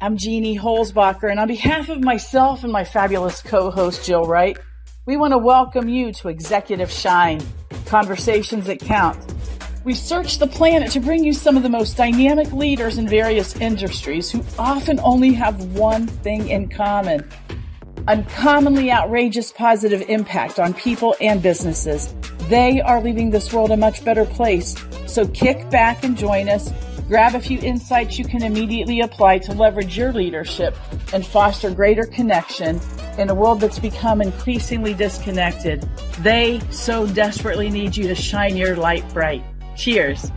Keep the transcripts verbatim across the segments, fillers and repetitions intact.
I'm Jeannie Holzbacher, and on behalf of myself and my fabulous co-host Jill Wright, we want to welcome you to Executive Shine, Conversations That Count. We search the planet to bring you some of the most dynamic leaders in various industries who often only have one thing in common: uncommonly outrageous positive impact on people and businesses. They are leaving this world a much better place. So kick back and join us. Grab a few insights you can immediately apply to leverage your leadership and foster greater connection in a world that's become increasingly disconnected. They so desperately need you to shine your light bright. Cheers.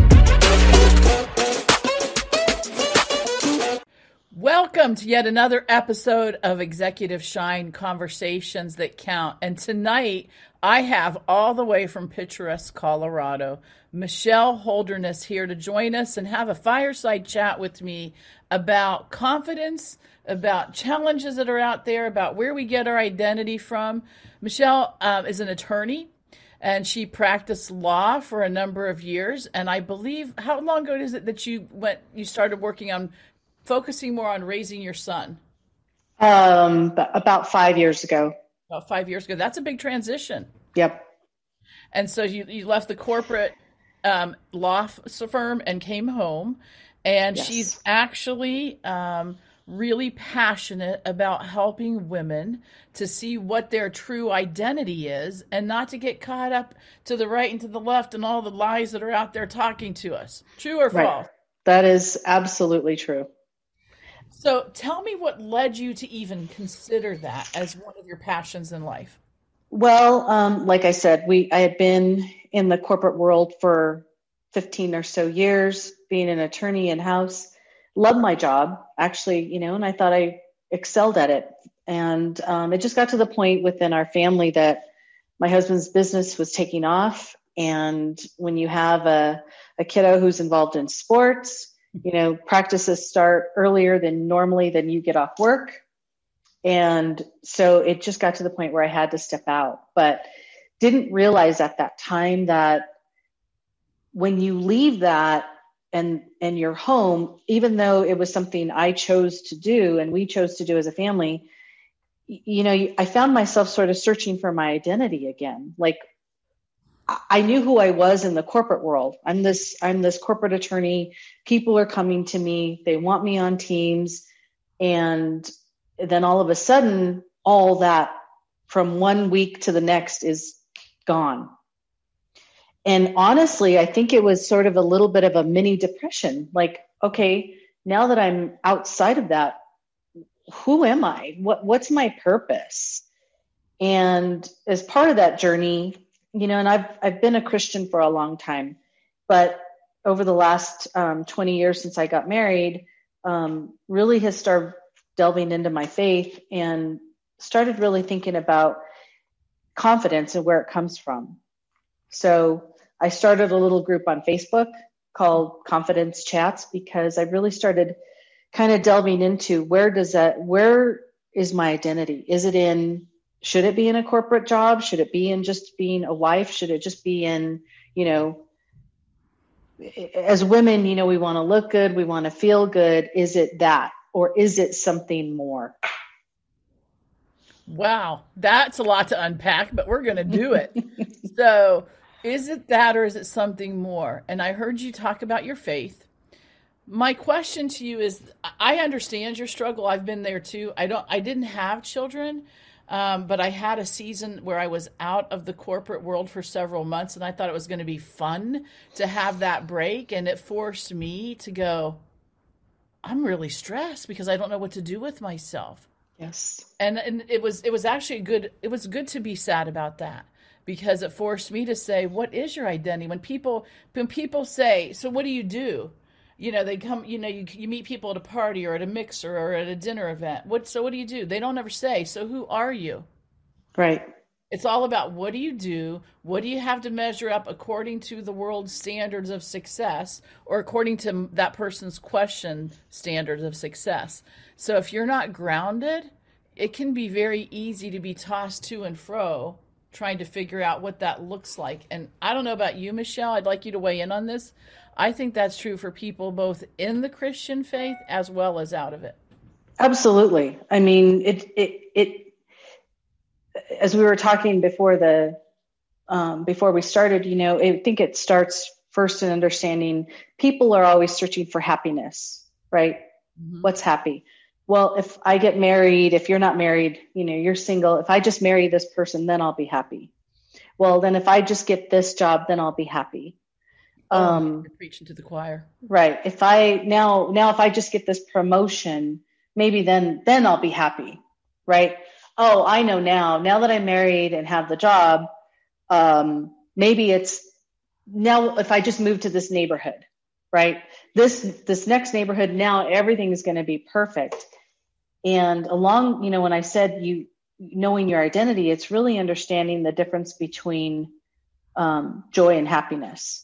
Welcome to yet another episode of Executive Shine, Conversations That Count. And tonight I have all the way from picturesque Colorado, Michelle Holderness here to join us and have a fireside chat with me about confidence, about challenges that are out there, about where we get our identity from. Michelle uh, is an attorney, and she practiced law for a number of years. And I believe, how long ago is it that you went, you started working on focusing more on raising your son? Um, about five years ago. About five years ago. That's a big transition. Yep. And so you, you left the corporate um, law firm and came home. And yes. She's actually um, really passionate about helping women to see what their true identity is and not to get caught up to the right and to the left and all the lies that are out there talking to us. True or right. false? That is absolutely true. So tell me what led you to even consider that as one of your passions in life. Well, um, like I said, we I had been in the corporate world for fifteen or so years, being an attorney in-house. Loved my job, actually, you know, and I thought I excelled at it. And um, it just got to the point within our family that my husband's business was taking off. And when you have a, a kiddo who's involved in sports, you know, practices start earlier than normally than you get off work. And so it just got to the point where I had to step out, but didn't realize at that time that when you leave that and, and your home, even though it was something I chose to do and we chose to do as a family, you know, I found myself sort of searching for my identity again. Like, I knew who I was in the corporate world. I'm this, I'm this corporate attorney. People are coming to me. They want me on teams. And then all of a sudden, all that from one week to the next is gone. And honestly, I think it was sort of a little bit of a mini depression. Like, okay, now that I'm outside of that, who am I? What, what's my purpose? And as part of that journey, you know, and I've I've been a Christian for a long time, but over the last um, twenty years since I got married, um, really has started delving into my faith and started really thinking about confidence and where it comes from. So I started a little group on Facebook called Confidence Chats because I really started kind of delving into where does that, where is my identity? Is it in Should it be in a corporate job? Should it be in just being a wife? Should it just be in, you know, as women, you know, we want to look good. We want to feel good. Is it that, or is it something more? Wow. That's a lot to unpack, but we're going to do it. So is it that, or is it something more? And I heard you talk about your faith. My question to you is, I understand your struggle. I've been there too. I don't, I didn't have children. Um, but I had a season where I was out of the corporate world for several months, and I thought it was going to be fun to have that break. And it forced me to go, I'm really stressed because I don't know what to do with myself. Yes. And and it was it was actually good. It was good to be sad about that because it forced me to say, what is your identity? When people when people say, so what do you do? You know, they come, you know, you, you meet people at a party or at a mixer or at a dinner event. What, so what do you do? They don't ever say, so who are you? Right. It's all about what do you do? What do you have to measure up according to the world's standards of success or according to that person's question standards of success? So if you're not grounded, it can be very easy to be tossed to and fro trying to figure out what that looks like. And I don't know about you, Michelle. I'd like you to weigh in on this. I think that's true for people both in the Christian faith as well as out of it. Absolutely. I mean, it, it, it, as we were talking before the, um, before we started, you know, I think it starts first in understanding people are always searching for happiness, right? Mm-hmm. What's happy? Well, if I get married, if you're not married, you know, you're single. If I just marry this person, then I'll be happy. Well, then if I just get this job, then I'll be happy. Oh, um, you're preaching to the choir. Right. If I now, now, if I just get this promotion, maybe then, then I'll be happy. Right. Oh, I know now, now that I'm married and have the job, um, maybe it's now if I just move to this neighborhood, right? This, this next neighborhood, now everything is going to be perfect. And along, you know, when I said you knowing your identity, it's really understanding the difference between um, joy and happiness.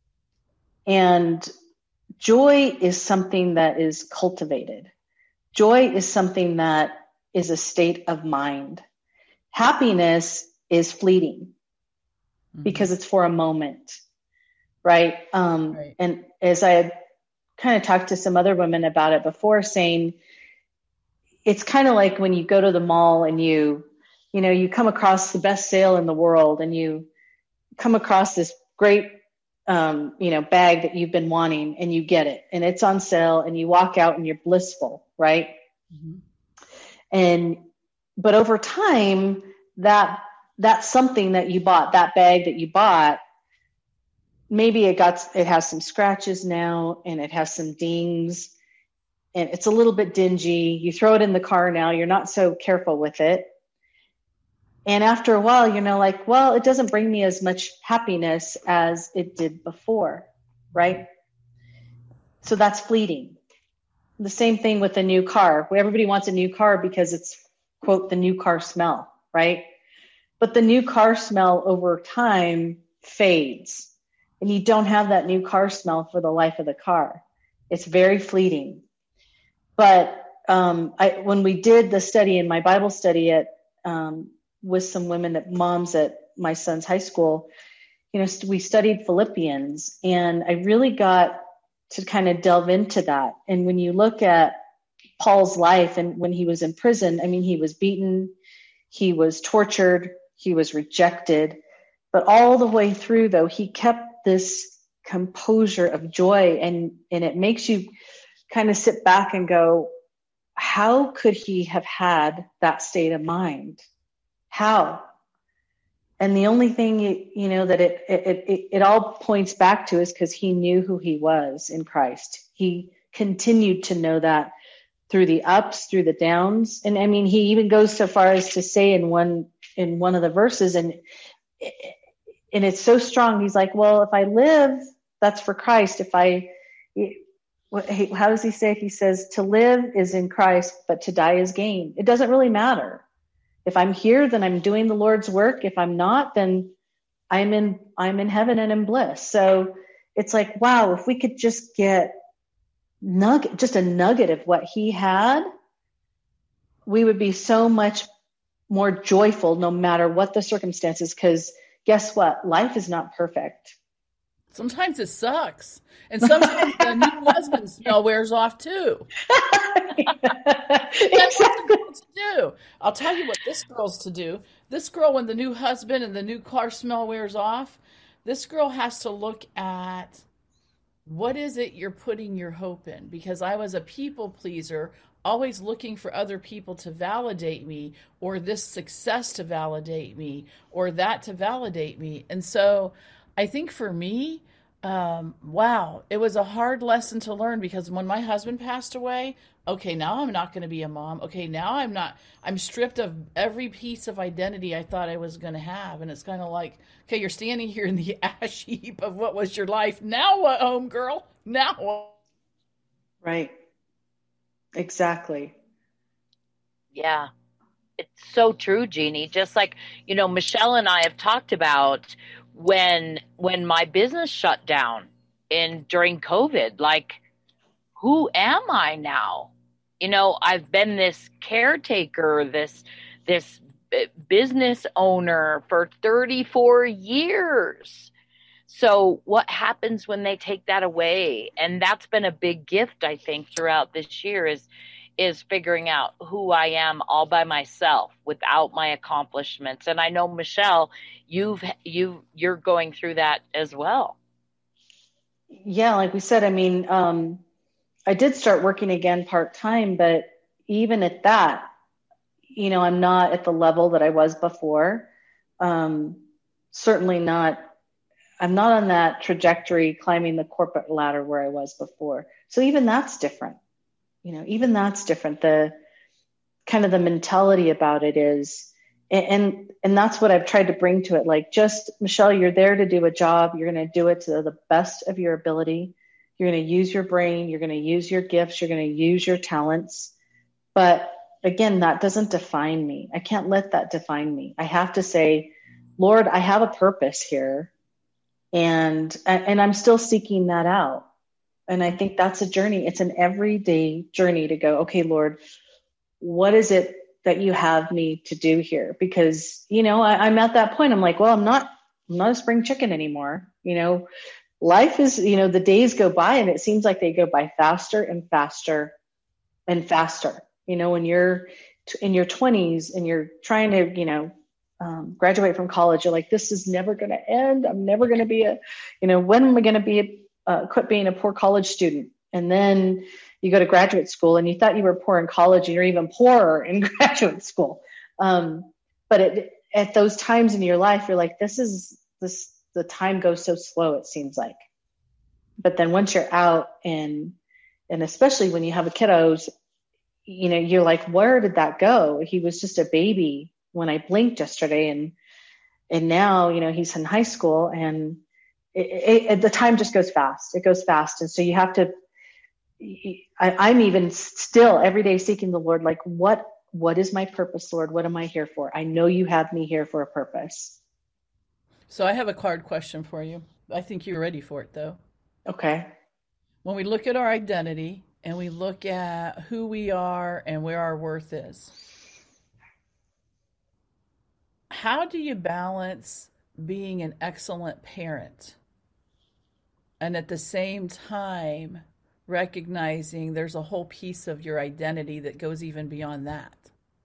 And joy is something that is cultivated. Joy is something that is a state of mind. Happiness is fleeting mm-hmm. because it's for a moment, right? Um, right? And as I had kind of talked to some other women about it before, saying it's kind of like when you go to the mall and you, you know, you come across the best sale in the world and you come across this great Um, you know, bag that you've been wanting and you get it and it's on sale and you walk out and you're blissful, right? Mm-hmm. And, but over time that, that's something that you bought, that bag that you bought, maybe it got, it has some scratches now and it has some dings and it's a little bit dingy. You throw it in the car now, you're not so careful with it. And after a while, you know, like, well, it doesn't bring me as much happiness as it did before, right? So that's fleeting. The same thing with a new car. Everybody wants a new car because it's, quote, the new car smell, right? But the new car smell over time fades. And you don't have that new car smell for the life of the car. It's very fleeting. But um, I, when we did the study in my Bible study at um, with some women that moms at my son's high school, you know, we studied Philippians and I really got to kind of delve into that. And when you look at Paul's life and when he was in prison, I mean, he was beaten, he was tortured, he was rejected, but all the way through though, he kept this composure of joy. And, and it makes you kind of sit back and go, how could he have had that state of mind? How? And the only thing, you, you know, that it, it, it, it all points back to is because he knew who he was in Christ. He continued to know that through the ups, through the downs. And I mean, he even goes so far as to say in one, in one of the verses, and, and it's so strong. He's like, well, if I live, that's for Christ. If I, how does he say? He says, to live is in Christ, but to die is gain. It doesn't really matter. If I'm here, then I'm doing the Lord's work. If I'm not, then I'm in, I'm in heaven and in bliss. So it's like, wow, if we could just get nugget, just a nugget of what he had, we would be so much more joyful no matter what the circumstances. Because guess what? Life is not perfect. Sometimes it sucks. And sometimes the new husband smell wears off too. That's what the girl to do. I'll tell you what this girl's to do. This girl, when the new husband and the new car smell wears off, this girl has to look at what is it you're putting your hope in? Because I was a people pleaser, always looking for other people to validate me, or this success to validate me, or that to validate me. And so I think for me, um, wow, it was a hard lesson to learn, because when my husband passed away, okay, now I'm not going to be a mom. Okay, now I'm not, I'm stripped of every piece of identity I thought I was going to have. And it's kind of like, okay, you're standing here in the ash heap of what was your life. Now what, home girl? Now what? Right. Exactly. Yeah. It's so true, Jeannie. Just like, you know, Michelle and I have talked about when when my business shut down in during COVID, like, who am I now? You know, I've been this caretaker, this this business owner for thirty-four years. So what happens when they take that away? And that's been a big gift, I think, throughout this year is is figuring out who I am all by myself without my accomplishments. And I know, Michelle, you've you you're going through that as well. Yeah, like we said, I mean, um, I did start working again part-time, but even at that, you know, I'm not at the level that I was before. Um, certainly not, I'm not on that trajectory climbing the corporate ladder where I was before. So even that's different. You know, even that's different. The kind of the mentality about it is, and, and that's what I've tried to bring to it. Like, just, Michelle, you're there to do a job. You're going to do it to the best of your ability. You're going to use your brain. You're going to use your gifts. You're going to use your talents. But again, that doesn't define me. I can't let that define me. I have to say, Lord, I have a purpose here. And, and I'm still seeking that out. And I think that's a journey. It's an everyday journey to go, okay, Lord, what is it that you have me to do here? Because, you know, I, I'm at that point. I'm like, well, I'm not, I'm not a spring chicken anymore. You know, life is, you know, the days go by and it seems like they go by faster and faster and faster. You know, when you're in your twenties and you're trying to, you know, um, graduate from college, you're like, this is never going to end. I'm never going to be a, you know, when am I going to be a, uh, quit being a poor college student? And then you go to graduate school and you thought you were poor in college and you're even poorer in graduate school. Um, but it, at those times in your life, you're like, this is this, the time goes so slow, it seems like. But then once you're out and, and especially when you have a kiddos, you know, you're like, where did that go? He was just a baby when I blinked yesterday. And, and now, you know, he's in high school and it, it, the time just goes fast. It goes fast. And so you have to, I, I'm even still every day seeking the Lord, like, what, what is my purpose, Lord? What am I here for? I know you have me here for a purpose. So I have a card question for you. I think you're ready for it, though. Okay. When we look at our identity and we look at who we are and where our worth is, how do you balance being an excellent parent and at the same time recognizing there's a whole piece of your identity that goes even beyond that?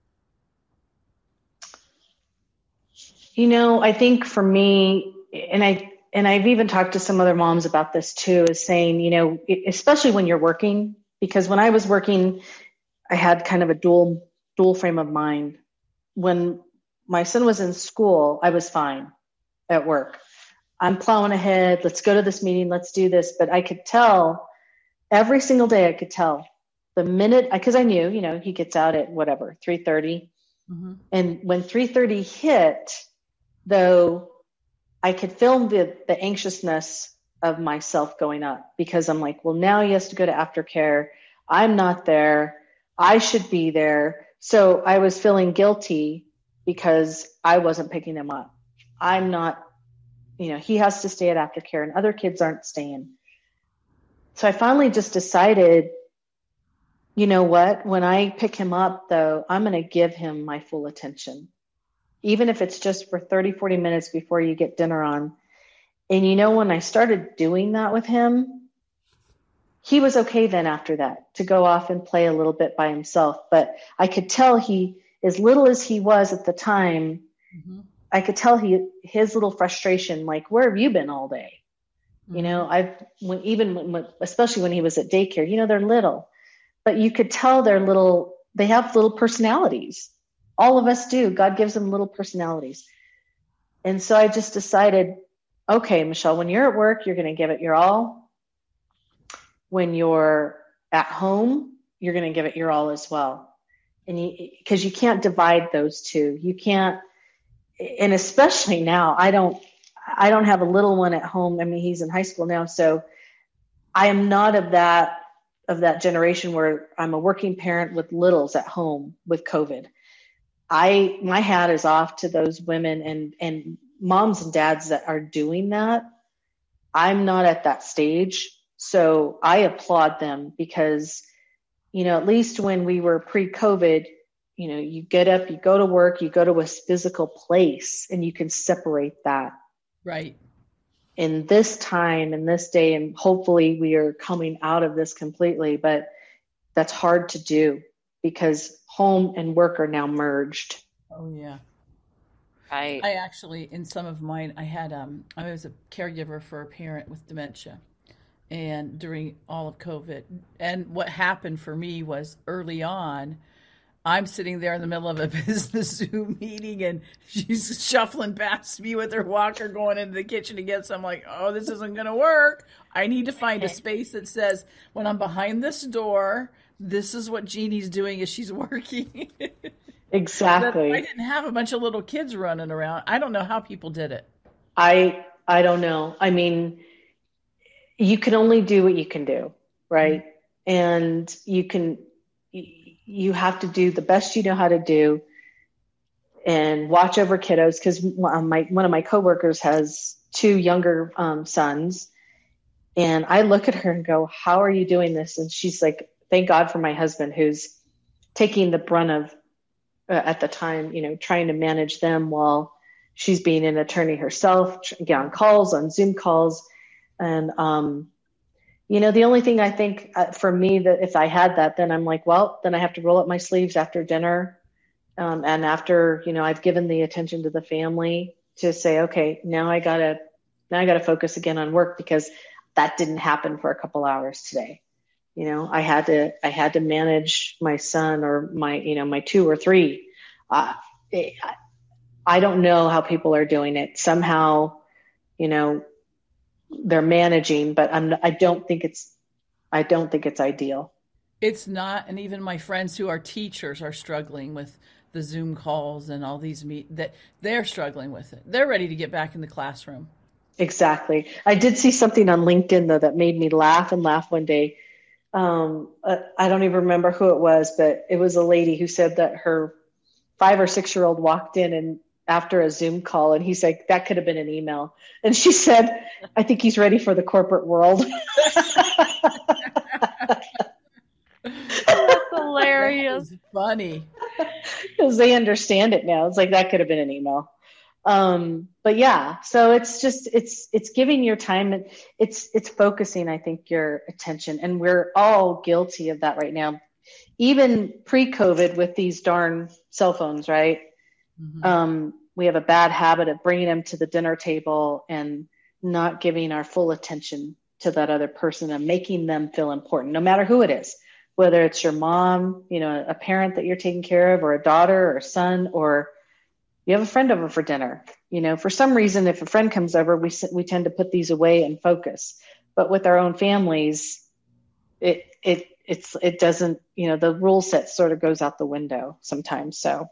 You know, I think for me, and I, and I've even talked to some other moms about this too, is saying, you know, especially when you're working, because when I was working, I had kind of a dual, dual frame of mind. When my son was in school, I was fine at work. I'm plowing ahead. Let's go to this meeting. Let's do this. But I could tell every single day, I could tell the minute, because I knew, you know, he gets out at whatever, three thirty. Mm-hmm. And when three thirty hit, though, I could feel the, the anxiousness of myself going up, because I'm like, well, now he has to go to aftercare. I'm not there. I should be there. So I was feeling guilty because I wasn't picking him up. I'm not, you know, he has to stay at aftercare and other kids aren't staying. So I finally just decided, you know what, when I pick him up though, I'm going to give him my full attention, even if it's just for thirty, forty minutes before you get dinner on. And you know, when I started doing that with him, he was okay then after that to go off and play a little bit by himself. But I could tell he, as little as he was at the time, mm-hmm. I could tell he, his little frustration, like, where have you been all day? Mm-hmm. You know, I've, when, even when, especially when he was at daycare, you know, they're little, but you could tell they're little, they have little personalities. All of us do. God gives them little personalities. And so I just decided, okay, Michelle, when you're at work, you're going to give it your all. When you're at home, you're going to give it your all as well. And you, because you can't divide those two. You can't, and especially now, I don't, I don't have a little one at home. I mean, he's in high school now. So I am not of that, of that generation where I'm a working parent with littles at home with COVID. I, my hat is off to those women and, and moms and dads that are doing that. I'm not at that stage. So I applaud them because, you know, at least when we were pre-COVID, you know, you get up, you go to work, you go to a physical place and you can separate that. Right. In this time, in this day, and hopefully we are coming out of this completely, but that's hard to do. because home and work are now merged. Oh yeah. Right. I actually, in some of mine, I had um, I was a caregiver for a parent with dementia, and during all of COVID, and what happened for me was early on, I'm sitting there in the middle of a business Zoom meeting, and she's shuffling past me with her walker, going into the kitchen to get some. Like, oh, this isn't going to work. I need to find a space that says, when I'm behind this door, this is what Jeannie's doing as she's working. Exactly. I didn't have a bunch of little kids running around. I don't know how people did it. I I don't know. I mean, you can only do what you can do, right? Mm-hmm. And you can you have to do the best you know how to do, and watch over kiddos. Because my one of my coworkers has two younger um, sons, and I look at her and go, "How are you doing this?" And she's like, "Thank God for my husband, who's taking the brunt of." Uh, at the time, you know, trying to manage them while she's being an attorney herself, get on calls, on Zoom calls. And, um, you know, the only thing I think uh, for me that if I had that, then I'm like, well, then I have to roll up my sleeves after dinner. Um, and after, you know, I've given the attention to the family to say, okay, now I gotta, now I gotta focus again on work, because that didn't happen for a couple hours today. You know, I had to, I had to manage my son or my, you know, my two or three. Uh, it, I don't know how people are doing it. Somehow, you know, they're managing, but I'm, I don't think it's, I don't think it's ideal. It's not. And even my friends who are teachers are struggling with the Zoom calls and all these meet that they're struggling with it. They're ready to get back in the classroom. Exactly. I did see something on LinkedIn though that made me laugh and laugh one day. Um, uh, I don't even remember who it was, but it was a lady who said that her five or six year old walked in and after a Zoom call, and he's like, that could have been an email. And she said, I think he's ready for the corporate world. That's hilarious. That funny. Because they understand it now. It's like, that could have been an email. Um, but yeah, so it's just, it's, it's giving your time and it's, it's focusing, I think, your attention. And we're all guilty of that right now. Even pre-COVID with these darn cell phones, right? Mm-hmm. Um, we have a bad habit of bringing them to the dinner table and not giving our full attention to that other person and making them feel important, no matter who it is, whether it's your mom, you know, a parent that you're taking care of, or a daughter or a son, or you have a friend over for dinner. You know, for some reason, if a friend comes over, we we tend to put these away and focus. But with our own families, it it it's it doesn't. You know, the rule set sort of goes out the window sometimes. So,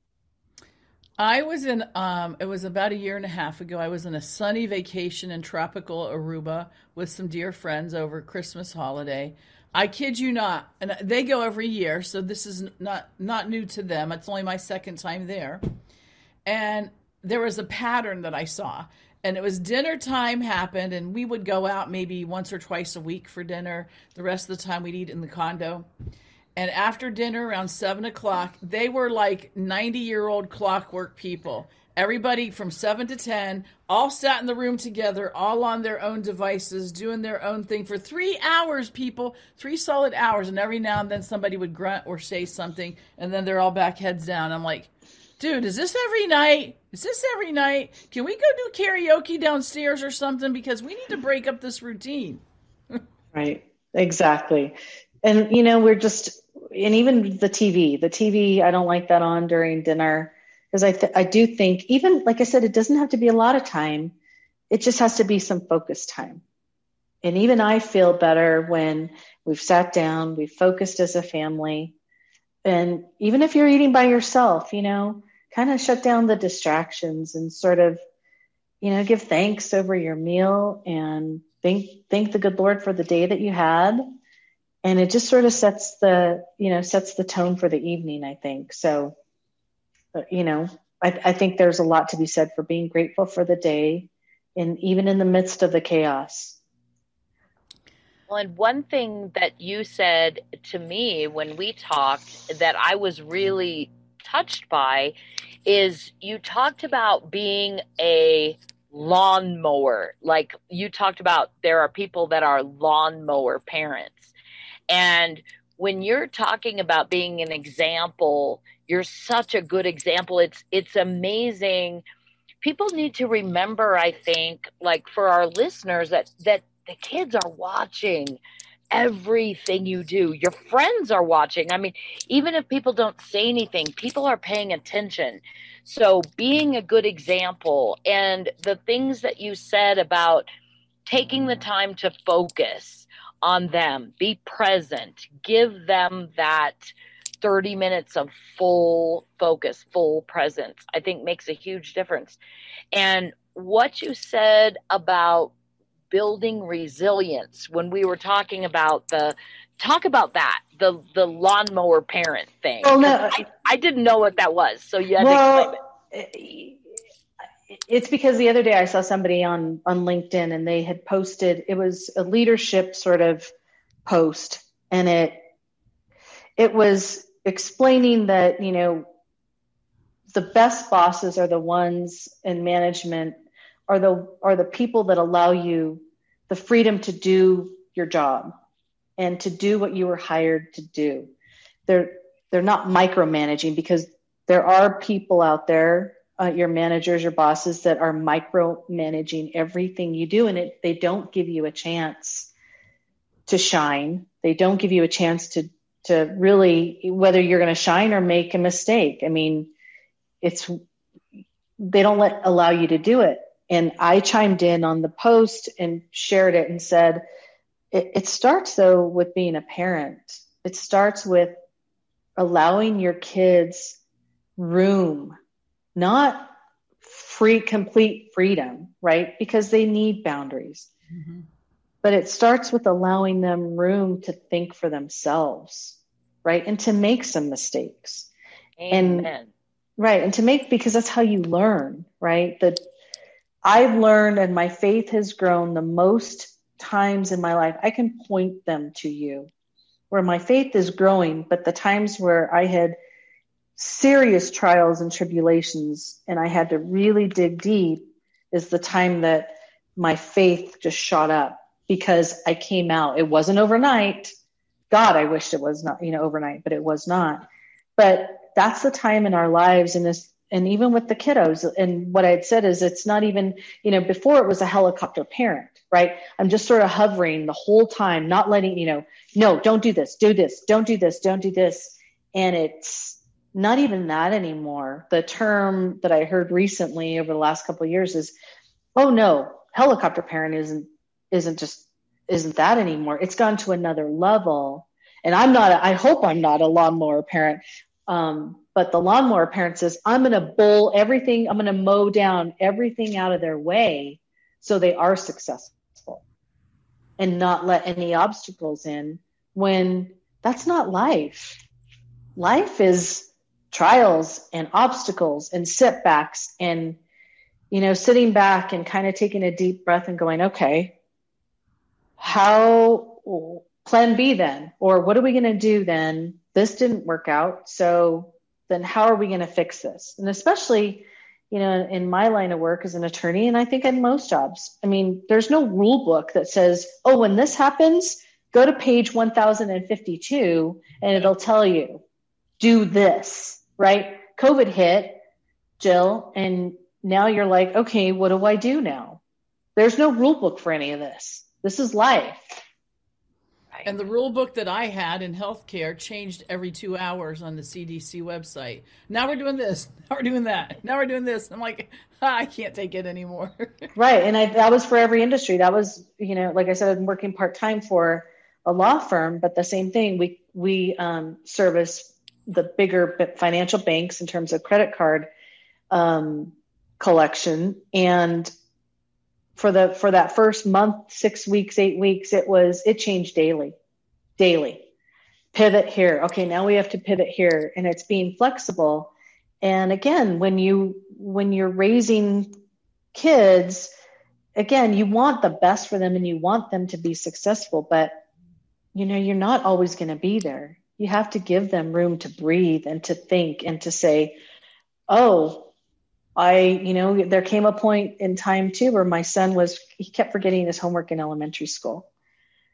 I was in. Um, it was about a year and a half ago. I was in a sunny vacation in tropical Aruba with some dear friends over Christmas holiday. I kid you not, and they go every year, so this is not not new to them. It's only my second time there. And there was a pattern that I saw, and it was dinner time happened, and we would go out maybe once or twice a week for dinner. The rest of the time we'd eat in the condo. And after dinner around seven o'clock, they were like ninety year old clockwork people. Everybody from seven to ten all sat in the room together, all on their own devices, doing their own thing for three hours, people, three solid hours. And every now and then somebody would grunt or say something, and then they're all back heads down. I'm like, dude, is this every night? Is this every night? Can we go do karaoke downstairs or something? Because we need to break up this routine. Right. Exactly. And, you know, we're just, and even the T V, the T V, I don't like that on during dinner, because I, th- I do think, even, like I said, it doesn't have to be a lot of time. It just has to be some focused time. And even I feel better when we've sat down, we've focused as a family. And even if you're eating by yourself, you know, kind of shut down the distractions and sort of, you know, give thanks over your meal and thank, thank the good Lord for the day that you had. And it just sort of sets the, you know, sets the tone for the evening, I think. So, you know, I, I think there's a lot to be said for being grateful for the day, and even in the midst of the chaos. Well, and one thing that you said to me when we talked that I was really touched by is you talked about being a lawnmower. Like you talked about there are people that are lawnmower parents. And when you're talking about being an example, you're such a good example. It's it's amazing. People need to remember, I think, like for our listeners, that that the kids are watching everything you do. Your friends are watching. I mean, even if people don't say anything, people are paying attention. So being a good example, and the things that you said about taking the time to focus on them, be present, give them that thirty minutes of full focus, full presence, I think makes a huge difference. And what you said about building resilience, when we were talking about the, talk about that, the, the lawnmower parent thing. Well, no, I, I didn't know what that was. So you had well, to explain it. It's because the other day I saw somebody on, on LinkedIn, and they had posted, it was a leadership sort of post, and it, it was explaining that, you know, the best bosses are the ones in management are the, are the people that allow you the freedom to do your job and to do what you were hired to do. They're, they're not micromanaging, because there are people out there, uh, your managers, your bosses, that are micromanaging everything you do. And it, they don't give you a chance to shine. They don't give you a chance to, to really, whether you're going to shine or make a mistake. I mean, it's, they don't let, allow you to do it. And I chimed in on the post and shared it and said, it, it starts though with being a parent. It starts with allowing your kids room, not free, complete freedom, right? Because they need boundaries. Mm-hmm. But it starts with allowing them room to think for themselves, right? And to make some mistakes. Amen. And right. And to make, because that's how you learn, right? That I've learned, and my faith has grown the most times in my life. I can point them to you where my faith is growing, but the times where I had serious trials and tribulations and I had to really dig deep is the time that my faith just shot up, because I came out. It wasn't overnight. God, I wished it was not, you know, overnight, but it was not. But that's the time in our lives, and this, and even with the kiddos. And what I had said is, it's not even, you know, before it was a helicopter parent, right? I'm just sort of hovering the whole time, not letting, you know, no, don't do this, do this, don't do this, don't do this. And it's not even that anymore. The term that I heard recently over the last couple of years is, oh no, helicopter parent isn't, isn't just, isn't that anymore. It's gone to another level. And I'm not, a, I hope I'm not a lawnmower parent. Um, but the lawnmower parent says, I'm going to bowl everything. I'm going to mow down everything out of their way so they are successful, and not let any obstacles in, when that's not life. Life is trials and obstacles and setbacks, and, you know, sitting back and kind of taking a deep breath and going, okay, how, plan B then, or what are we going to do then? This didn't work out. So then how are we going to fix this? And especially, you know, in my line of work as an attorney, and I think in most jobs, I mean, there's no rule book that says, oh, when this happens, go to page one thousand fifty-two and it'll tell you, do this, right? COVID hit, Jill, and now you're like, okay, what do I do now? There's no rule book for any of this. This is life. And the rule book that I had in healthcare changed every two hours on the C D C website. Now we're doing this. Now we're doing that. Now we're doing this. I'm like, ah, I can't take it anymore. Right. And I, that was for every industry. That was, you know, like I said, I'm working part-time for a law firm, but the same thing. We, we um, service the bigger financial banks in terms of credit card um, collection. And for the, for that first month, six weeks, eight weeks, it was, it changed daily, daily. Pivot here. Okay. Now we have to pivot here, and it's being flexible. And again, when you, when you're raising kids, again, you want the best for them and you want them to be successful, but you know, you're not always going to be there. You have to give them room to breathe and to think and to say, oh, I, you know, there came a point in time too where my son was, he kept forgetting his homework in elementary school.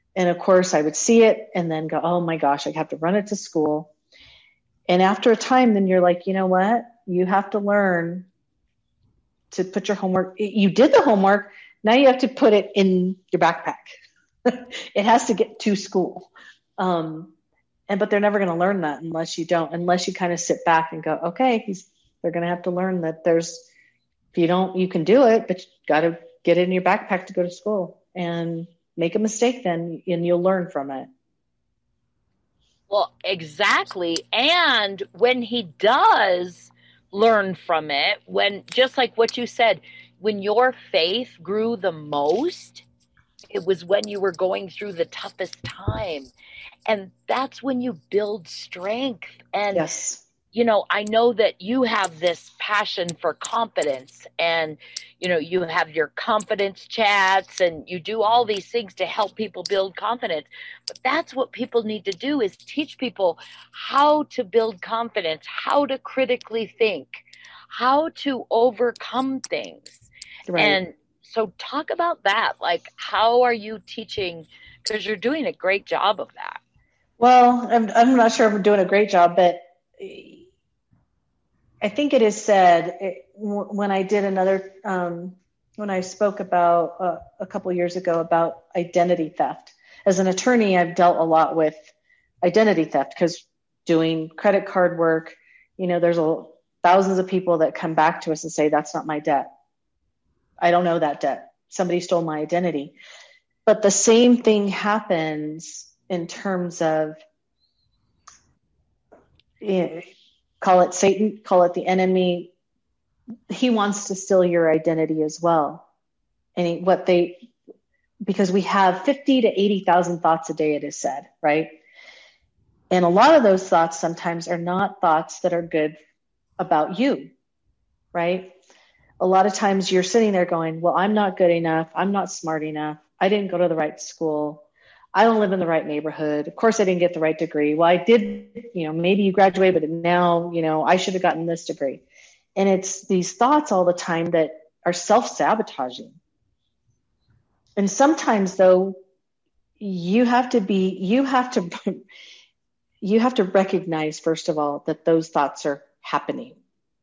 And of course I would see it and then go, oh my gosh, I have to run it to school. And after a time, then you're like, you know what? You have to learn to put your homework. You did the homework. Now you have to put it in your backpack. It has to get to school. Um, and, but they're never going to learn that unless you don't, unless you kind of sit back and go, okay, he's, they're going to have to learn that there's, if you don't, you can do it, but you got to get it in your backpack to go to school and make a mistake then, and you'll learn from it. Well, exactly. And when he does learn from it, when, just like what you said, when your faith grew the most, it was when you were going through the toughest time. And that's when you build strength. And, yes. you know, I know that you have this passion for confidence, and, you know, you have your confidence chats and you do all these things to help people build confidence. But that's what people need to do, is teach people how to build confidence, how to critically think, how to overcome things. Right. And so talk about that. Like, how are you teaching? Because you're doing a great job of that. Well, I'm, I'm not sure if I'm doing a great job, but I think it is said it, when I did another, um, when I spoke about uh, a couple years ago about identity theft. As an attorney, I've dealt a lot with identity theft because doing credit card work, you know, there's a, thousands of people that come back to us and say, that's not my debt. I don't know that debt. Somebody stole my identity. But the same thing happens in terms of, you know, call it Satan, call it the enemy. He wants to steal your identity as well. And he, what they, because we have fifty to eighty thousand thoughts a day, it is said, right? And a lot of those thoughts sometimes are not thoughts that are good about you, right? A lot of times you're sitting there going, well, I'm not good enough. I'm not smart enough. I didn't go to the right school. I don't live in the right neighborhood. Of course I didn't get the right degree. Well, I did, you know, maybe you graduated, but now, you know, I should have gotten this degree. And it's these thoughts all the time that are self-sabotaging. And sometimes though, you have to be, you have to, you have to recognize, first of all, that those thoughts are happening.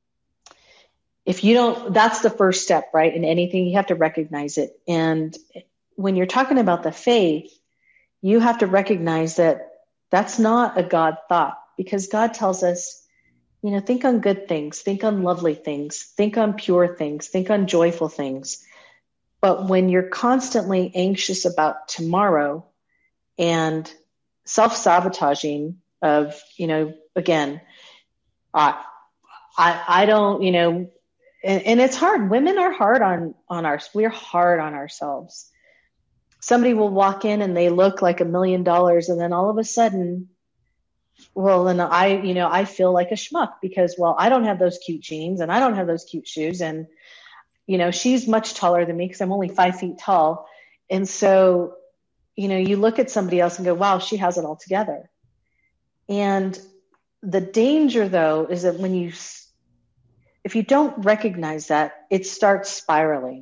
If you don't, that's the first step, right? In anything, you have to recognize it. And when you're talking about the faith, you have to recognize that that's not a God thought, because God tells us, you know, think on good things, think on lovely things, think on pure things, think on joyful things. But when you're constantly anxious about tomorrow and self-sabotaging of, you know, again, I, I, I don't, you know, and, and it's hard. Women are hard on, on our, we're hard on ourselves. Somebody will walk in and they look like a million dollars. And then all of a sudden, well, then I, you know, I feel like a schmuck because, well, I don't have those cute jeans and I don't have those cute shoes. And, you know, she's much taller than me because I'm only five feet tall. And so, you know, you look at somebody else and go, wow, she has it all together. And the danger though, is that when you, if you don't recognize that, it starts spiraling,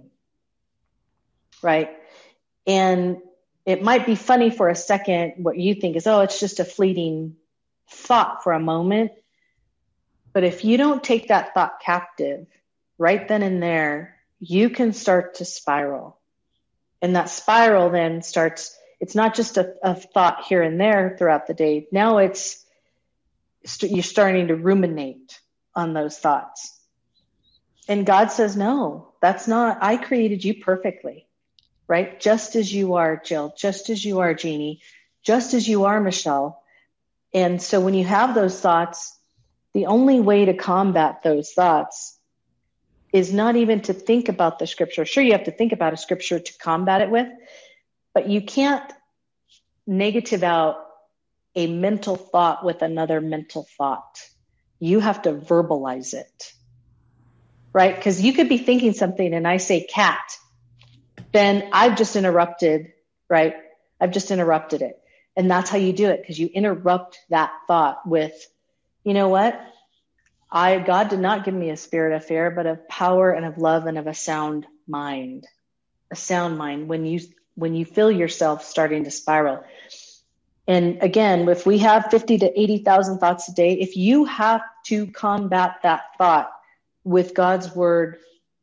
right? And it might be funny for a second. What you think is, oh, it's just a fleeting thought for a moment. But if you don't take that thought captive right then and there, you can start to spiral. And that spiral then starts, it's not just a, a thought here and there throughout the day. Now it's, you're starting to ruminate on those thoughts. And God says, no, that's not, I created you perfectly. Right? Just as you are, Jill, just as you are, Jeannie, just as you are, Michelle. And so when you have those thoughts, the only way to combat those thoughts is not even to think about the scripture. Sure, you have to think about a scripture to combat it with, but you can't negative out a mental thought with another mental thought. You have to verbalize it, right? Because you could be thinking something and I say cat, then I've just interrupted, right? I've just interrupted it. And that's how you do it, because you interrupt that thought with, you know what? I, God did not give me a spirit of fear, but of power and of love and of a sound mind. A sound mind. When you when you feel yourself starting to spiral. And again, if we have fifty to eighty thousand thoughts a day, if you have to combat that thought with God's word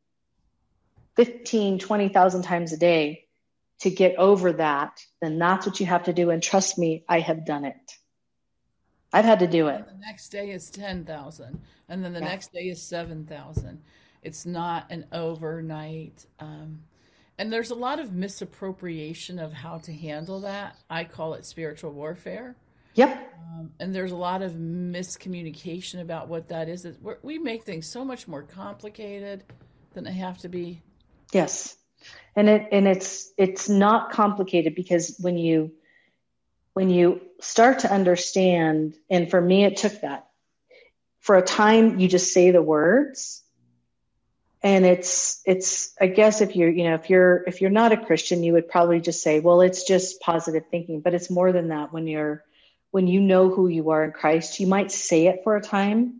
fifteen, twenty thousand times a day to get over that, then that's what you have to do. And trust me, I have done it. I've had to do it. And the next day is ten thousand. And then the Yeah. next day is seven thousand. It's not an overnight. Um, and there's a lot of misappropriation of how to handle that. I call it spiritual warfare. Yep. Um, and there's a lot of miscommunication about what that is. It- we're- We make things so much more complicated than they have to be. Yes. And it, and it's, it's not complicated, because when you, when you start to understand, and for me, it took that. For a time, you just say the words, and it's, it's, I guess if you're, you know, if you're, if you're not a Christian, you would probably just say, well, it's just positive thinking, but it's more than that. When you're, when you know who you are in Christ, you might say it for a time.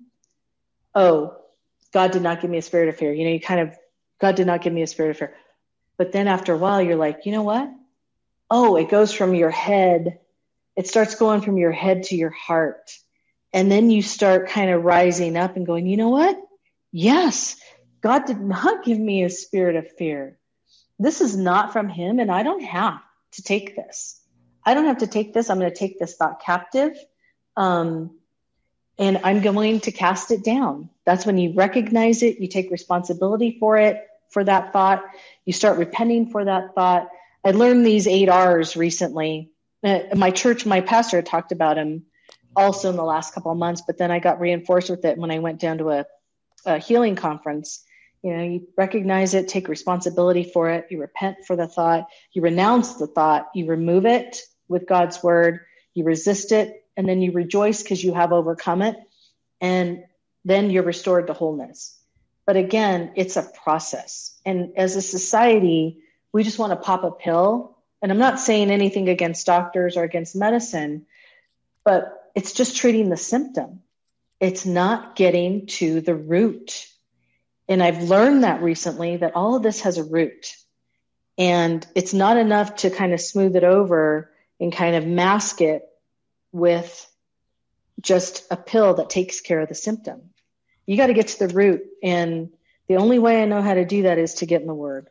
Oh, God did not give me a spirit of fear. You know, you kind of, God did not give me a spirit of fear. But then after a while, you're like, you know what? Oh, it goes from your head. It starts going from your head to your heart. And then you start kind of rising up and going, you know what? Yes, God did not give me a spirit of fear. This is not from him, and I don't have to take this. I don't have to take this. I'm going to take this thought captive. Um, and I'm going to cast it down. That's when you recognize it. You take responsibility for it, for that thought. You start repenting for that thought. I learned these eight R's recently. Uh, my church, my pastor had talked about them also in the last couple of months, but then I got reinforced with it when I went down to a, a healing conference. You know, you recognize it, take responsibility for it. You repent for the thought. You renounce the thought. You remove it with God's word. You resist it, and then you rejoice because you have overcome it. And then you're restored to wholeness. But again, it's a process. And as a society, we just want to pop a pill. And I'm not saying anything against doctors or against medicine, but it's just treating the symptom. It's not getting to the root. And I've learned that recently, that all of this has a root. And it's not enough to kind of smooth it over and kind of mask it with just a pill that takes care of the symptom. You got to get to the root. And the only way I know how to do that is to get in the word.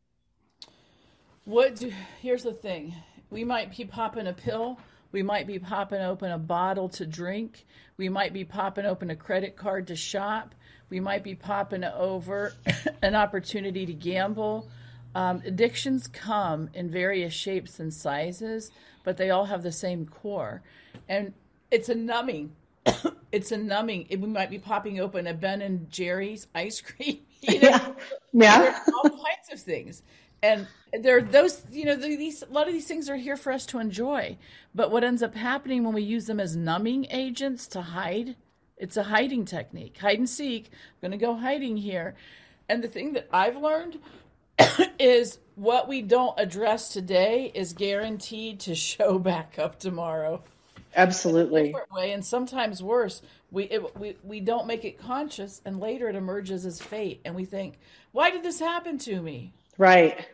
What do, here's the thing. We might be popping a pill. We might be popping open a bottle to drink. We might be popping open a credit card to shop. We might be popping over an opportunity to gamble. Um, addictions come in various shapes and sizes, but they all have the same core. And it's a numbing. It's a numbing. We might be popping open a Ben and Jerry's ice cream. You know? Yeah. Yeah. There's all kinds of things. And there are those, you know, these, a lot of these things are here for us to enjoy. But what ends up happening when we use them as numbing agents to hide, it's a hiding technique. Hide and seek. I'm going to go hiding here. And the thing that I've learned is what we don't address today is guaranteed to show back up tomorrow. Absolutely. Different way, and sometimes worse. We, it, we we don't make it conscious, and later it emerges as fate, and we think, "Why did this happen to me?" Right.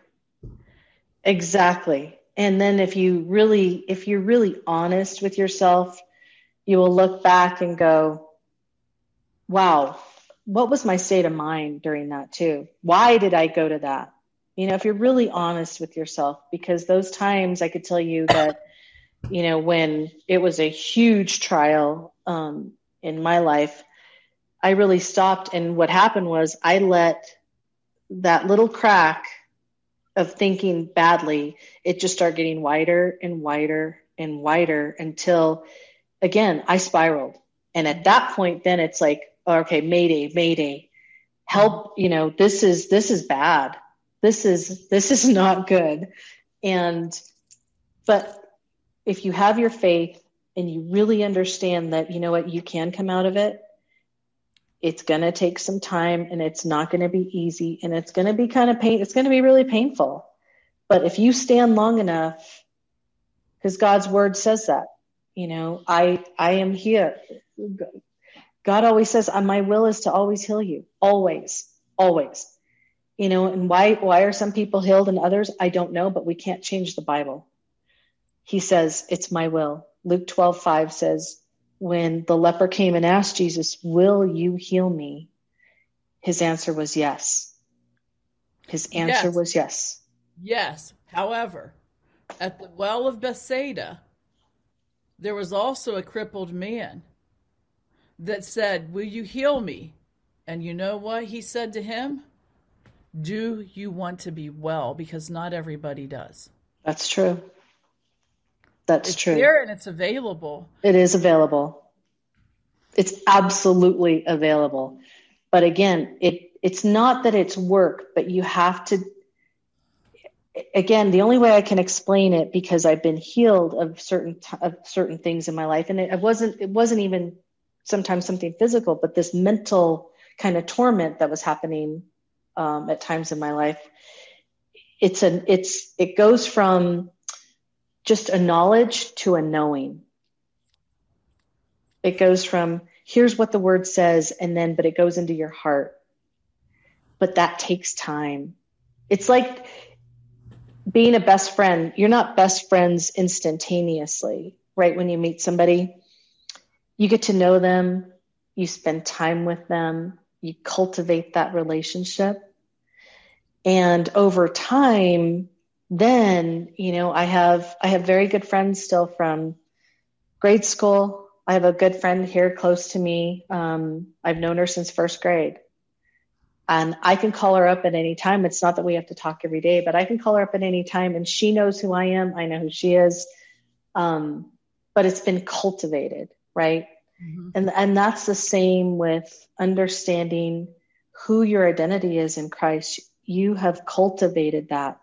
Exactly. And then if you really, if you're really honest with yourself, you will look back and go, "Wow, what was my state of mind during that too? Why did I go to that?" You know, if you're really honest with yourself, because those times I could tell you that, you know, when it was a huge trial um, in my life, I really stopped. And what happened was I let that little crack of thinking badly, it just started getting wider and wider and wider until, again, I spiraled. And at that point, then it's like, okay, mayday, mayday, help, you know, this is, this is bad. This is, this is not good. And, but if you have your faith and you really understand that, you know what, you can come out of it, it's going to take some time, and it's not going to be easy, and it's going to be kind of pain. It's going to be really painful. But if you stand long enough, because God's word says that, you know, I, I am here. God always says, my will is to always heal you. Always, always. You know, and why, why are some people healed and others? I don't know, but we can't change the Bible. He says, it's my will. Luke twelve five says, when the leper came and asked Jesus, will you heal me? His answer was yes. His answer Yes. was yes. Yes. However, at the well of Bethsaida, there was also a crippled man that said, will you heal me? And you know what he said to him? Do you want to be well? Because not everybody does. That's true. That's It's true. there and it's available. It is available. It's absolutely available. But again, it it's not that it's work, but you have to, again, the only way I can explain it, because I've been healed of certain of certain things in my life, and it, it wasn't it wasn't even sometimes something physical, but this mental kind of torment that was happening um, at times in my life. It's a it's it goes from just a knowledge to a knowing. It goes from here's what the word says, and then but it goes into your heart. But that takes time. It's like being a best friend. You're not best friends instantaneously, right? When you meet somebody, you get to know them, you spend time with them, you cultivate that relationship. And over time, then, you know, I have, I have very good friends still from grade school. I have a good friend here close to me. Um, I've known her since first grade. And I can call her up at any time. It's not that we have to talk every day, but I can call her up at any time and she knows who I am. I know who she is. Um, but it's been cultivated, right? Mm-hmm. And, and that's the same with understanding who your identity is in Christ. You have cultivated that.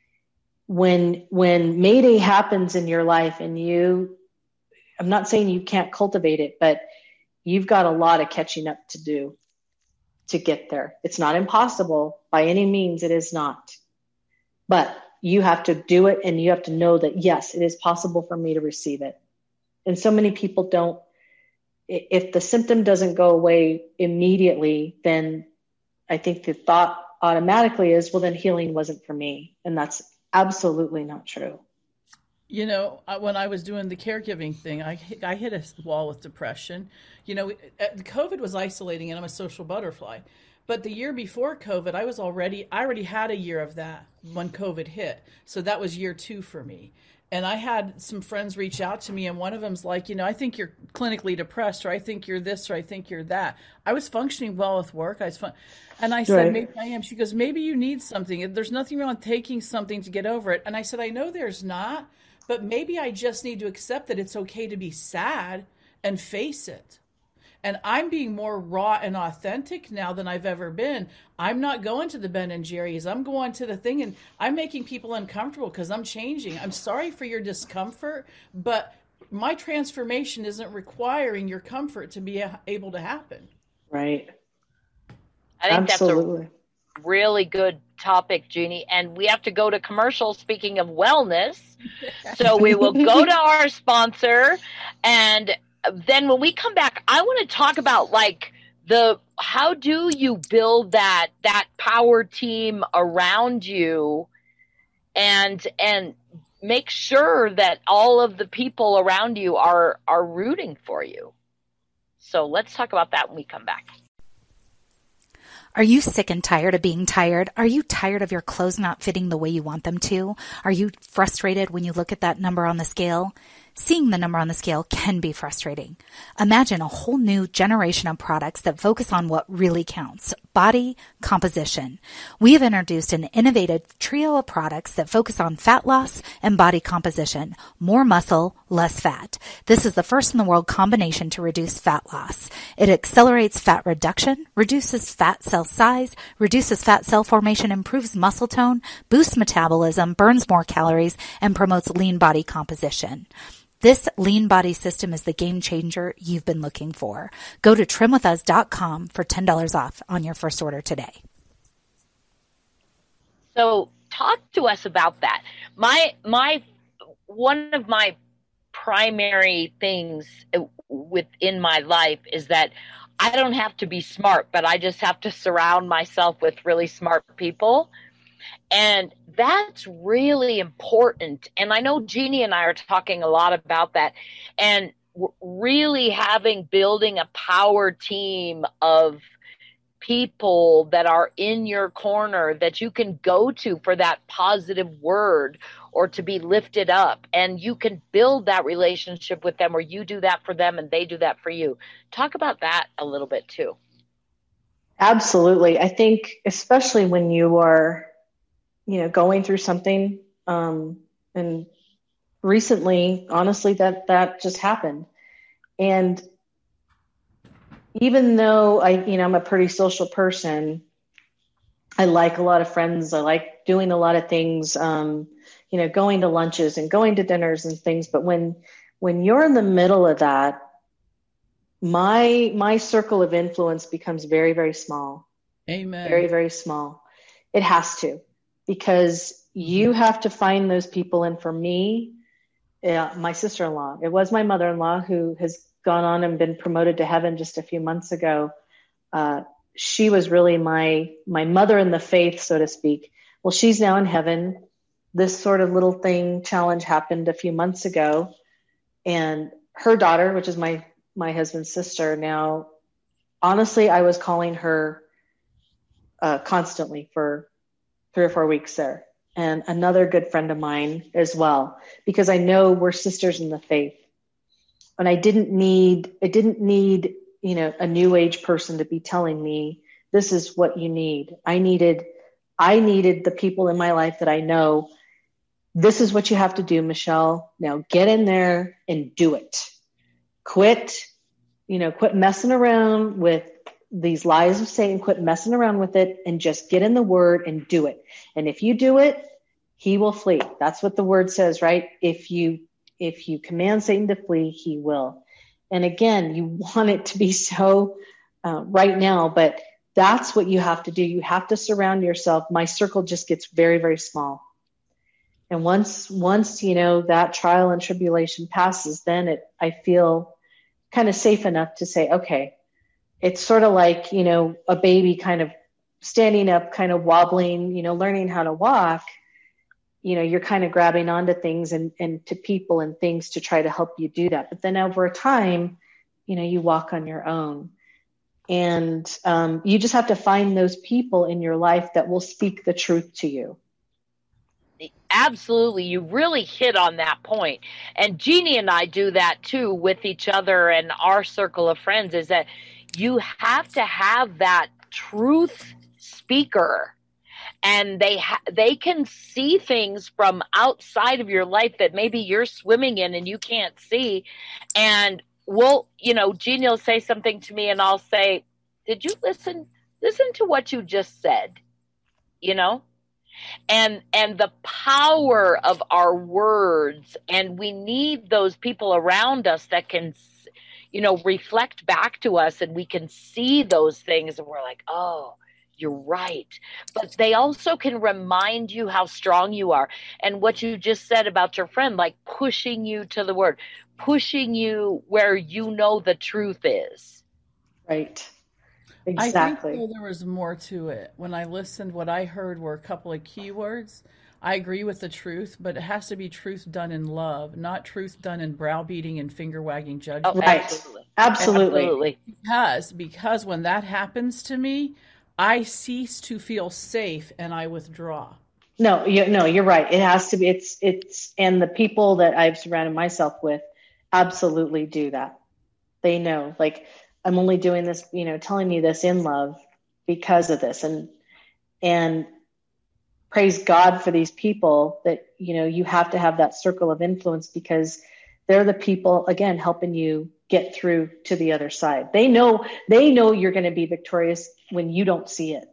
When, when Mayday happens in your life and you, I'm not saying you can't cultivate it, but you've got a lot of catching up to do to get there. It's not impossible by any means. It is not, but you have to do it. And you have to know that, yes, it is possible for me to receive it. And so many people don't, if the symptom doesn't go away immediately, then I think the thought automatically is, well, then healing wasn't for me. And that's absolutely not true. You know, when I was doing the caregiving thing, I, I hit a wall with depression. You know, COVID was isolating and I'm a social butterfly. But the year before COVID, I was already, I already had a year of that when COVID hit. So that was year two for me. And I had some friends reach out to me, and one of them's like, you know, I think you're clinically depressed, or I think you're this, or I think you're that. I was functioning well with work. I was fun. And I said, right. Maybe I am. She goes, maybe you need something. There's nothing wrong with taking something to get over it. And I said, I know there's not, but maybe I just need to accept that it's okay to be sad and face it. And I'm being more raw and authentic now than I've ever been. I'm not going to the Ben and Jerry's. I'm going to the thing, and I'm making people uncomfortable because I'm changing. I'm sorry for your discomfort, but my transformation isn't requiring your comfort to be able to happen. Right. I think Absolutely. That's a really good topic, Jeannie. And we have to go to commercial, speaking of wellness. So we will go to our sponsor, and then when we come back, I want to talk about like the, how do you build that, that power team around you and, and make sure that all of the people around you are, are rooting for you. So let's talk about that when we come back. Are you sick and tired of being tired? Are you tired of your clothes not fitting the way you want them to? Are you frustrated when you look at that number on the scale? Seeing the number on the scale can be frustrating. Imagine a whole new generation of products that focus on what really counts, body composition. We have introduced an innovative trio of products that focus on fat loss and body composition, more muscle, less fat. This is the first in the world combination to reduce fat loss. It accelerates fat reduction, reduces fat cell size, reduces fat cell formation, improves muscle tone, boosts metabolism, burns more calories, and promotes lean body composition. This lean body system is the game changer you've been looking for. Go to trim with us dot com for ten dollars off on your first order today. So talk to us about that. My, my, one of my primary things within my life is that I don't have to be smart, but I just have to surround myself with really smart people. And that's really important. And I know Jeannie and I are talking a lot about that, and really having, building a power team of people that are in your corner that you can go to for that positive word or to be lifted up, and you can build that relationship with them, or you do that for them and they do that for you. Talk about that a little bit too. Absolutely. I think especially when you are, you know, going through something, um, and recently, honestly, that, that just happened. And even though I, you know, I'm a pretty social person, I like a lot of friends. I like doing a lot of things, um, you know, going to lunches and going to dinners and things. But when, when you're in the middle of that, my, my circle of influence becomes very, very small. Amen. Very, very small. It has to, because you have to find those people. And for me, uh, my sister-in-law, it was my mother-in-law who has gone on and been promoted to heaven just a few months ago. Uh, she was really my, my mother in the faith, so to speak. Well, she's now in heaven. This sort of little thing challenge happened a few months ago, and her daughter, which is my, my husband's sister now, honestly, I was calling her uh, constantly for three or four weeks there. And another good friend of mine as well, because I know we're sisters in the faith. And I didn't need, I didn't need, you know, a new age person to be telling me, this is what you need. I needed, I needed the people in my life that I know, this is what you have to do, Michelle. Now get in there and do it. Quit, you know, quit messing around with these lies of Satan, quit messing around with it, and just get in the word and do it. And if you do it, he will flee. That's what the word says, right? If you, if you command Satan to flee, he will. And again, you want it to be so uh, right now, but that's what you have to do. You have to surround yourself. My circle just gets very, very small. And once, once, you know, that trial and tribulation passes, then it, I feel kind of safe enough to say, okay, it's sort of like, you know, a baby kind of standing up, kind of wobbling, you know, learning how to walk. You know, you're kind of grabbing onto things and, and to people and things to try to help you do that. But then over time, you know, you walk on your own. And um, you just have to find those people in your life that will speak the truth to you. Absolutely. You really hit on that point. And Jeannie and I do that too with each other and our circle of friends, is that you have to have that truth speaker. And they ha- they can see things from outside of your life that maybe you're swimming in and you can't see. And we'll, you know, Jeannie will say something to me and I'll say, did you listen, listen to what you just said, you know? And, and the power of our words, and we need those people around us that can, you know, reflect back to us, and we can see those things and we're like, oh, you're right. But they also can remind you how strong you are. And what you just said about your friend, like pushing you to the word, pushing you where you know the truth is. Right. Exactly. I think there was more to it. When I listened, what I heard were a couple of keywords. I agree with the truth, but it has to be truth done in love, not truth done in browbeating and finger wagging judgment. Oh, right. Absolutely. Absolutely. Absolutely. Because, because when that happens to me, I cease to feel safe and I withdraw. No, you, no, you're right. It has to be, it's, it's, and the people that I've surrounded myself with absolutely do that. They know, like, I'm only doing this, you know, telling you this in love because of this. And, and praise God for these people that, you know, you have to have that circle of influence, because they're the people, again, helping you get through to the other side. They know, they know you're going to be victorious when you don't see it.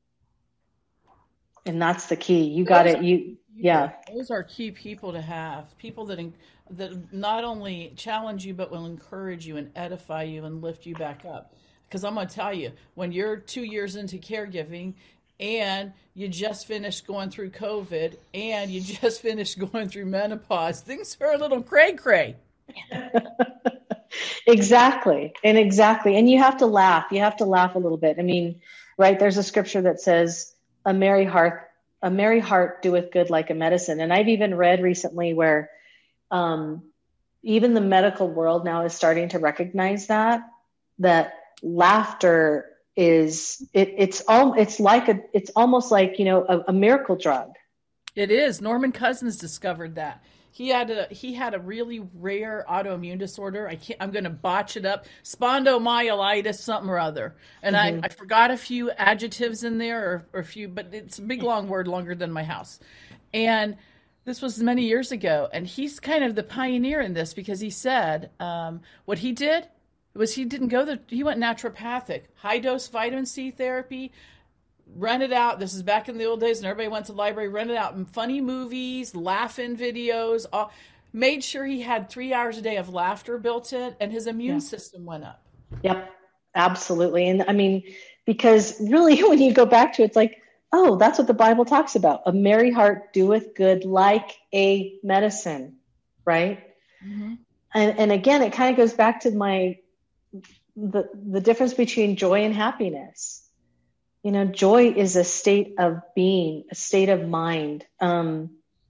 And that's the key. You got it. You, yeah. Those are key people to have. People that, that not only challenge you, but will encourage you and edify you and lift you back up. Because I'm going to tell you, when you're two years into caregiving and you just finished going through COVID and you just finished going through menopause, things are a little cray-cray. Exactly. And exactly. And you have to laugh. You have to laugh a little bit. I mean, right. There's a scripture that says a merry heart, a merry heart doeth good like a medicine. And I've even read recently where, um, even the medical world now is starting to recognize that, that laughter is, it, it's all, it's like a, it's almost like, you know, a, a miracle drug. It is. Norman Cousins discovered that. He had a he had a really rare autoimmune disorder. I can't. I'm going to botch it up. Spondomyelitis, something or other. And mm-hmm. I, I forgot a few adjectives in there, or, or a few, but it's a big long word, longer than my house. And this was many years ago. And he's kind of the pioneer in this, because he said um, what he did was he didn't go the he went naturopathic, high dose vitamin C therapy. Rented out. This is back in the old days, and everybody went to the library, rented out funny movies, laughing videos, all, made sure he had three hours a day of laughter built in, and his immune yeah. system went up. Yep, absolutely. And I mean, because really when you go back to it, it's like, oh, that's what the Bible talks about. A merry heart doeth good like a medicine, right? Mm-hmm. And, and again, it kind of goes back to my, the, the difference between joy and happiness. You know, joy is a state of being, a state of mind. Um,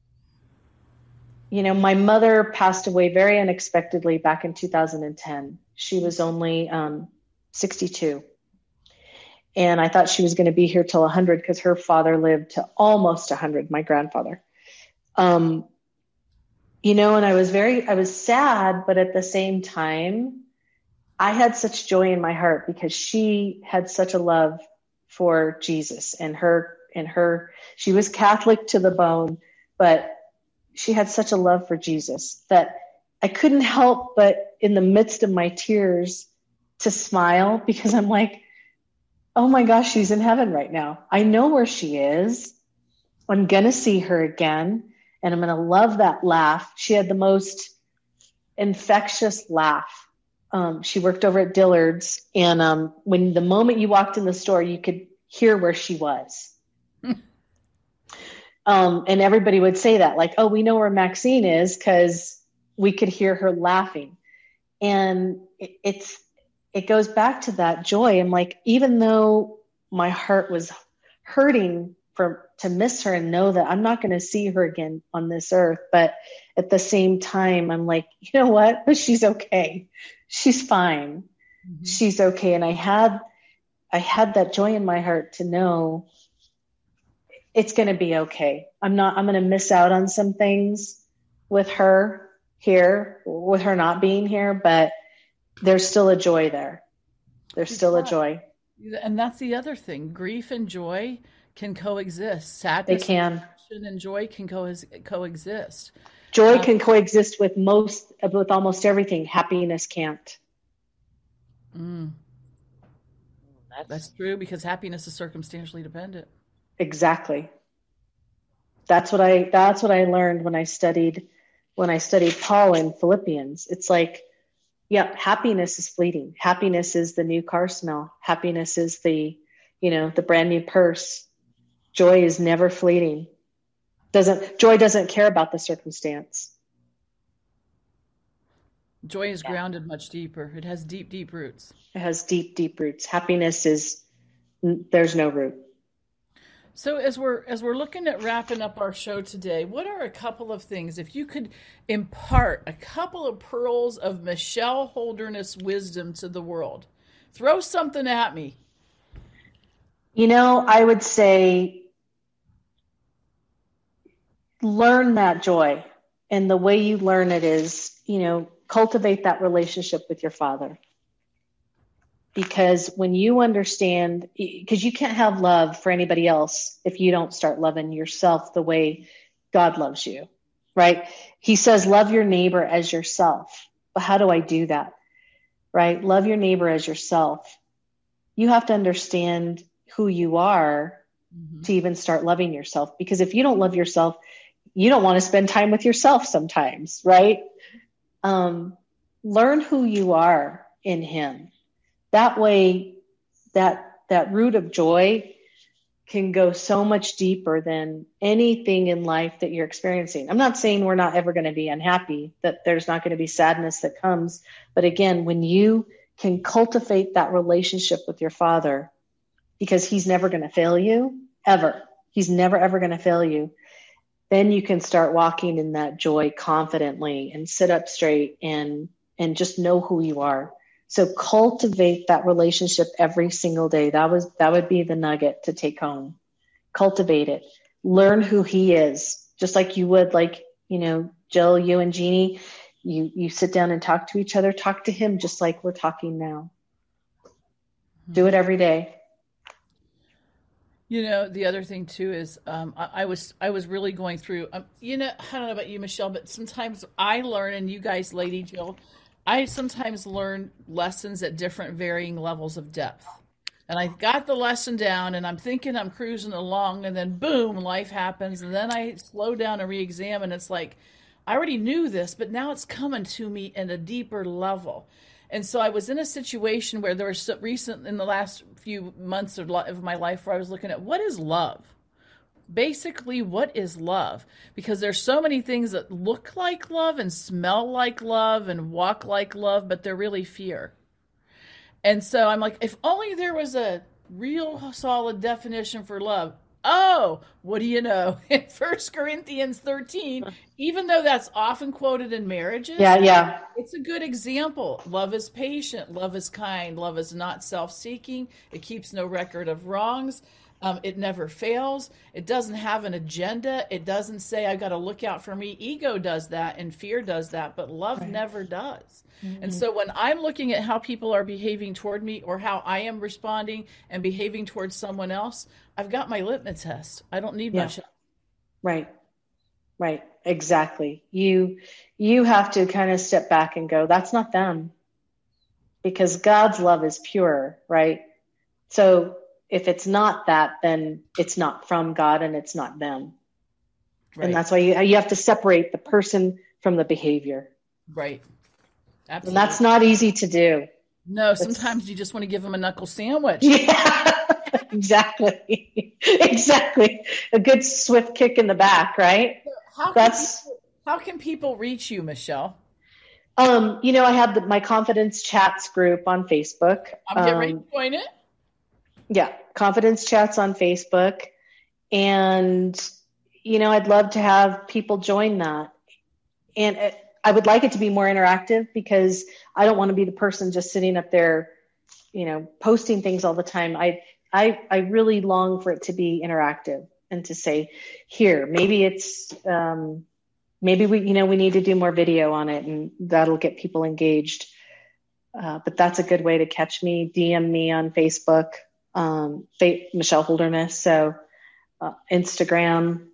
you know, my mother passed away very unexpectedly back in two thousand ten. She was only um, sixty-two. And I thought she was going to be here till one hundred, because her father lived to almost one hundred, my grandfather. Um, you know, and I was very, I was sad, but at the same time, I had such joy in my heart, because she had such a love for Jesus, and her, and her, she was Catholic to the bone, but she had such a love for Jesus that I couldn't help but in the midst of my tears to smile, because I'm like, oh my gosh, she's in heaven right now. I know where she is. I'm going to see her again, and I'm going to love that laugh. She had the most infectious laugh. Um, she worked over at Dillard's, and um, when the moment you walked in the store, you could hear where she was. um, and everybody would say that, like, oh, we know where Maxine is, because we could hear her laughing. And it, it's it goes back to that joy. I'm like, even though my heart was hurting for to miss her and know that I'm not going to see her again on this earth, but at the same time, I'm like, you know what? She's okay. She's fine. Mm-hmm. She's okay. And I had, I had that joy in my heart to know it's going to be okay. I'm not, I'm going to miss out on some things with her here, with her not being here, but there's still a joy there. There's it's still not. a joy. And that's the other thing. Grief and joy can coexist. Sadness they can. and joy can co- coexist. Joy can coexist with most, with almost everything. Happiness can't. Mm. That's, That's true, because happiness is circumstantially dependent. Exactly. That's what I, that's what I learned when I studied, when I studied Paul in Philippians. It's like, yeah, happiness is fleeting. Happiness is the new car smell. Happiness is the, you know, the brand new purse. Joy is never fleeting. Doesn't joy doesn't care about the circumstance. Joy is yeah. grounded much deeper. It has deep, deep roots. It has deep, deep roots. Happiness is, there's no root. So as we're as we're looking at wrapping up our show today, what are a couple of things, if you could impart a couple of pearls of Michelle Holderness wisdom to the world? Throw something at me. You know, I would say learn that joy. And the way you learn it is, you know, cultivate that relationship with your Father. Because when you understand, because you can't have love for anybody else if you don't start loving yourself the way God loves you, right? He says, love your neighbor as yourself. But how do I do that, right? Love your neighbor as yourself. You have to understand who you are mm-hmm. to even start loving yourself. Because if you don't love yourself, you don't want to spend time with yourself sometimes, right? Um, learn who you are in Him. That way, that that root of joy can go so much deeper than anything in life that you're experiencing. I'm not saying we're not ever going to be unhappy, that there's not going to be sadness that comes. But again, when you can cultivate that relationship with your Father, because he's never going to fail you, ever. He's never, ever going to fail you. Then you can start walking in that joy confidently and sit up straight and, and just know who you are. So cultivate that relationship every single day. That was, that would be the nugget to take home. Cultivate it. Learn who he is, just like you would, like, you know, Jill, you and Jeannie, you, you sit down and talk to each other, talk to him just like we're talking now. Do it every day. You know, the other thing too is um, I, I was I was really going through, um, you know, I don't know about you, Michelle, but sometimes I learn, and you guys, Lady Jill, I sometimes learn lessons at different varying levels of depth. And I got the lesson down and I'm thinking I'm cruising along, and then boom, life happens. And then I slow down and re-examine. It's like, I already knew this, but now it's coming to me at a deeper level. And so I was in a situation where there was some recent in the last few months of, of my life where I was looking at what is love? Basically, what is love? Because there's so many things that look like love and smell like love and walk like love, but they're really fear. And so I'm like, if only there was a real solid definition for love. Oh, what do you know? In First Corinthians thirteen, even though that's often quoted in marriages, yeah, yeah, it's a good example. Love is patient. Love is kind. Love is not self-seeking. It keeps no record of wrongs. Um, it never fails. It doesn't have an agenda. It doesn't say, I've got to look out for me. Ego does that and fear does that, but love right. never does. Mm-hmm. And so when I'm looking at how people are behaving toward me or how I am responding and behaving towards someone else, I've got my litmus test. I don't need yeah. much. Right. Right. Exactly. You, you have to kind of step back and go, that's not them, because God's love is pure, right? So if it's not that, then it's not from God and it's not them. Right. And that's why you, you have to separate the person from the behavior. Right. Absolutely. And that's not easy to do. No, It's, sometimes you just want to give them a knuckle sandwich. Yeah, exactly. Exactly. A good swift kick in the back, right? How can, that's people, how can people reach you, Michelle? Um, you know, I have the, my Confidence Chats group on Facebook. I'm getting um, ready to join it. Yeah, Confidence Chats on Facebook. And, you know, I'd love to have people join that. And it, I would like it to be more interactive, because I don't want to be the person just sitting up there, you know, posting things all the time. I, I, I really long for it to be interactive and to say, here, maybe it's, um, maybe we, you know, we need to do more video on it, and that'll get people engaged. Uh, but that's a good way to catch me. D M me on Facebook, um, Michelle Holderness. So uh, Instagram.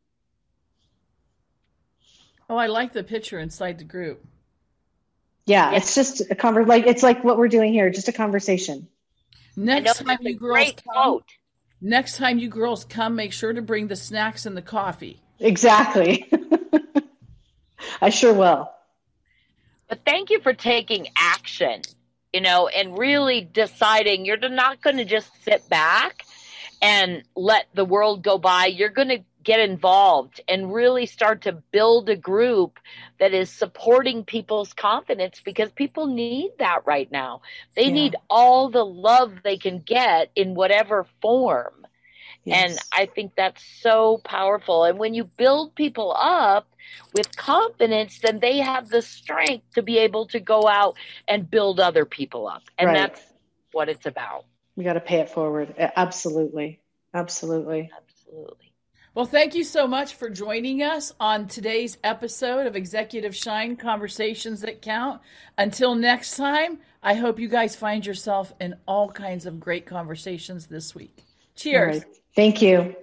Oh, I like the picture inside the group. Yeah, yeah. It's just a conver- like it's like what we're doing here, just a conversation. Next time you girls come, next time you girls come, make sure to bring the snacks and the coffee. Exactly. I sure will. But thank you for taking action, you know, and really deciding you're not going to just sit back and let the world go by. You're going to get involved and really start to build a group that is supporting people's confidence, because people need that right now. They yeah. need all the love they can get in whatever form. Yes. And I think that's so powerful. And when you build people up with confidence, then they have the strength to be able to go out and build other people up. And right. that's what it's about. We got to pay it forward. Absolutely. Absolutely. Absolutely. Well, thank you so much for joining us on today's episode of Executive Shine, Conversations That Count. Until next time, I hope you guys find yourself in all kinds of great conversations this week. Cheers. Thank you.